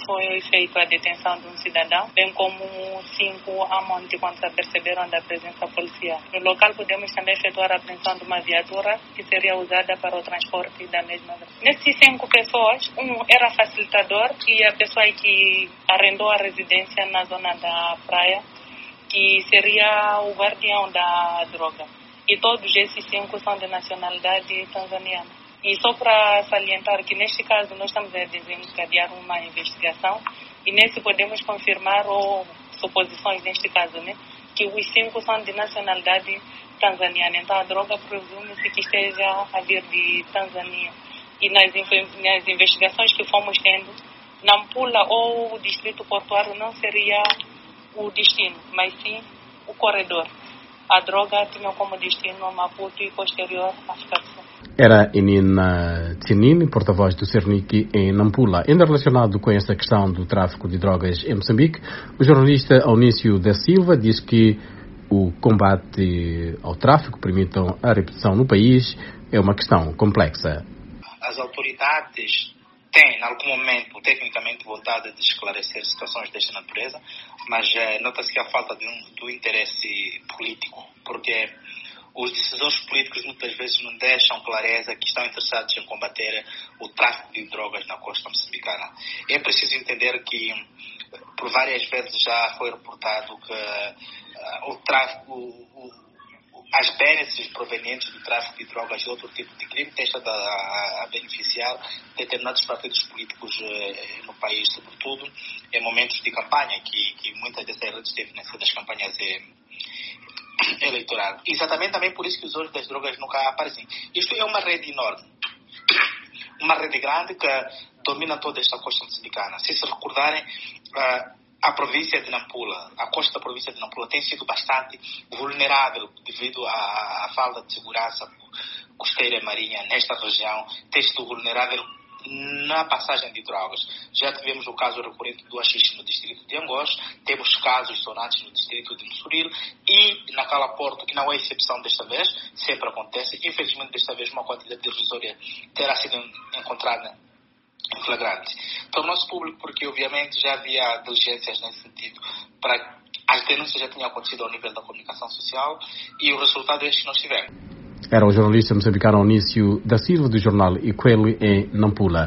foi feita a detenção de um cidadão, bem como 5 a monte quando se aperceberam da presença policial. No local podemos também efetuar a apreensão de uma viatura que seria usada para o transporte da mesma. Nesses 5 pessoas, um era facilitador e a pessoa que arrendou a residência na zona da praia, que seria o guardião da droga. E todos esses 5 são de nacionalidade tanzaniana. E só para salientar que neste caso nós estamos a desencadear uma investigação e nesse podemos confirmar ou suposições neste caso, né? Que os 5 são de nacionalidade tanzaniana. Então a droga presume-se que esteja a vir de Tanzânia. E nas investigações que fomos tendo, Nampula ou o distrito portuário não seria o destino, mas sim o corredor. A droga tinha como destino Maputo e posterior África do Sul. Era Inina Tsinini, porta-voz do Cernic em Nampula. Ainda relacionado com esta questão do tráfico de drogas em Moçambique, o jornalista Aunício da Silva diz que o combate ao tráfico, permitam a repetição no país, é uma questão complexa. As autoridades têm, em algum momento, tecnicamente vontade de esclarecer situações desta natureza, mas nota-se que há falta do interesse político, porque os decisores políticos muitas vezes não deixam clareza que estão interessados em combater o tráfico de drogas na costa moçambicana. É preciso entender que, por várias vezes já foi reportado que o tráfico, as bénefícios provenientes do tráfico de drogas e outro tipo de crime têm estado a beneficiar determinados partidos políticos no país, sobretudo em momentos de campanha, que muitas dessas redes têm financiado as campanhas eleitoral. Exatamente também por isso que os usuários das drogas nunca aparecem. Isto é uma rede enorme. Uma rede grande que domina toda esta costa moçambicana. Se recordarem, a província de Nampula, a costa da província de Nampula tem sido bastante vulnerável devido à falta de segurança costeira e marinha nesta região. Tem sido vulnerável na passagem de drogas. Já tivemos o caso recorrente do haxixe no distrito de Angós, temos casos sonantes no distrito de Mussuril e na Cala Porto, que não é exceção desta vez, sempre acontece. Infelizmente, desta vez, uma quantidade irrisória terá sido encontrada em flagrante. Tornou-se público porque, obviamente, já havia diligências nesse sentido para as denúncias já tinham acontecido ao nível da comunicação social e o resultado é este que nós tivemos. Era o jornalista moçambicano Aunício da Silva, do jornal Iquele, em Nampula.